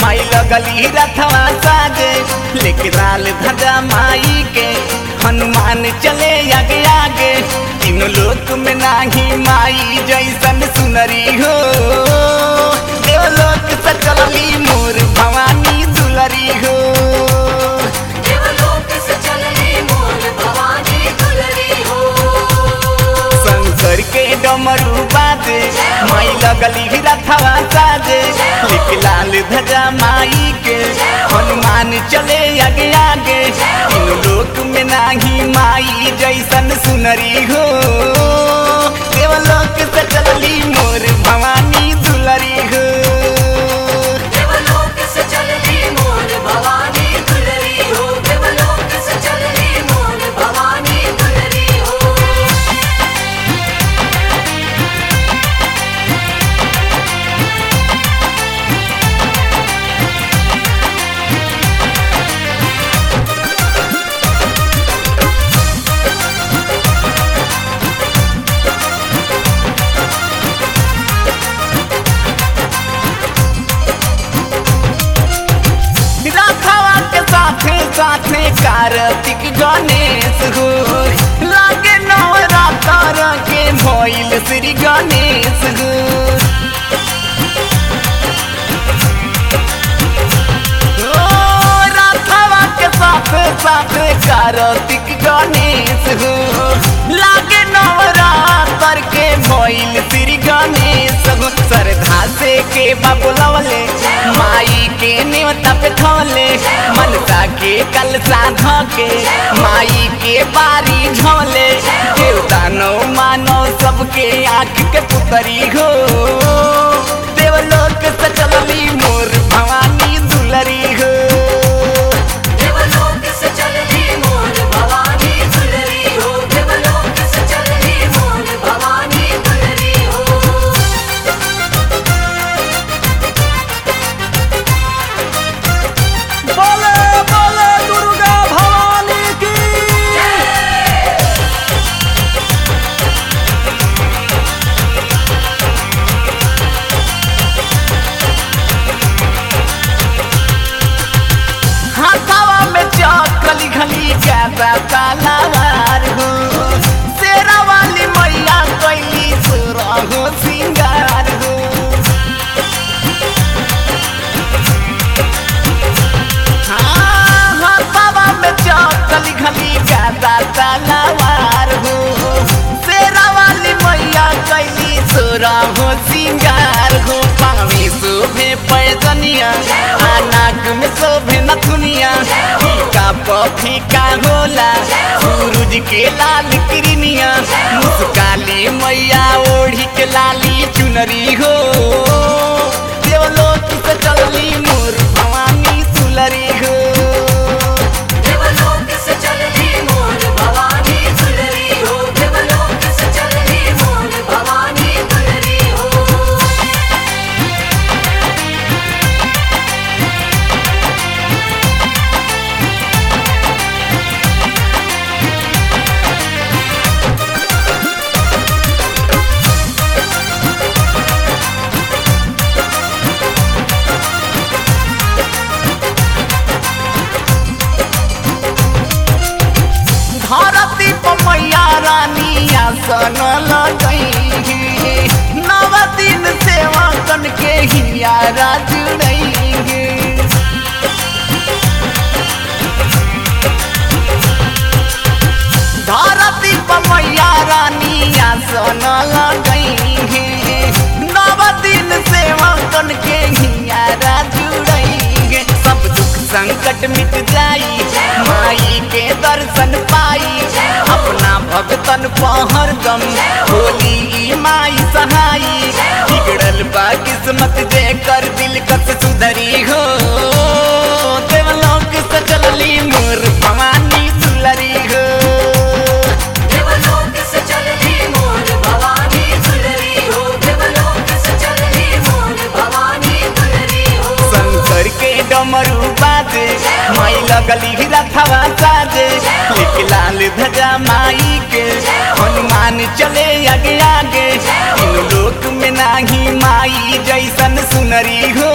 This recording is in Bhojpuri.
माई लगली रथवा साजे लेके लाल ध्वजा माई के हनुमान चले आगे आगे तीनों लोक में नाही माई जैसन सुनरी हो देवलोक से चलली मोर भवानी दुलरी हो देवलोक से चलली मोर भवानी दुलरी हो शंकर के डमरू बाजे माई लगली रथवा साजे लेके लाल ध्वजा माई के हनुमान चले आगे आगे तीनों लोक में नाही माई जैसन सुनरी हो देवलोक से चलली मोर भवानी दुलरी हो देवलोक से चलली मोर भवानी दुलरी हो देवलोक से चलली मोर भवानी दुलरी हो राधावा के साथे साथे कार्तिक गणेश हो लागे नवरात्र के भइल श्री गणेश हो राधावा के साथे साथे कार्तिक गणेश हो लागे नवरात्र के भइल श्री गणेश हो श्रद्धा से के बाबुलवले माई के नेवता पे थोले मनसा के कलसा धके माई के बारी झोले देवता नो मानो सबके आँख के पुतरी हो देवलोक से चलली मोर भवानी दुलरी हो देवलोक से चलली मोर भवानी दुलरी हो देवलोक से चलली मोर भवानी दुलरी हो बोले बोले दुर्गा भवानी की हाथावा में चौकली घली ज्यादा तलवार हो शेरा वाली मैया कैली सुरा हो सिंगार हो हाँ हाथावा में चौकली घली ज्यादा तलवार हो शेरा वाली मैया कैली सुरा हो सिंगार हो पावी शोभे पैजनिया नाक में शोभे नथुनिया फीका फीका होला सूरज के लाल किरनिया मुस्काली मैया ओढ़ी के लाली चुनरी हो देवलोक से चलली मोर भवानी दुलरी हो देवलोक से चलली मोर भवानी दुलरी हो देवलोक से चलली मोर भवानी दुलरी हो धरती पर मैया रानी आसन लगई नव दिन सेवा कन के हियारा जुड़ेंगे धरती पर मैया रानी आसन लगई नव दिन सेवा कन के हियारा जुड़ेंगे सब दुख संकट मिट जाई माई के दर्शन पाई अपना भगतन पहर दम होली ई माई सहाई बिगड़ल बा किस्मत जे कर दिल कस सुधरी हो देवलोक से चलली मोर भवानी दुलरी हो देवलोक से चलली मोर भवानी दुलरी हो देवलोक से चलली मोर भवानी दुलरी हो शंकर के डमरू बाजे माई लगली रथवा साजे लेके लाल ध्वजा माई के हनुमान चले आगे आगे तीनों लोक में नाही माई जैसन सुनरी हो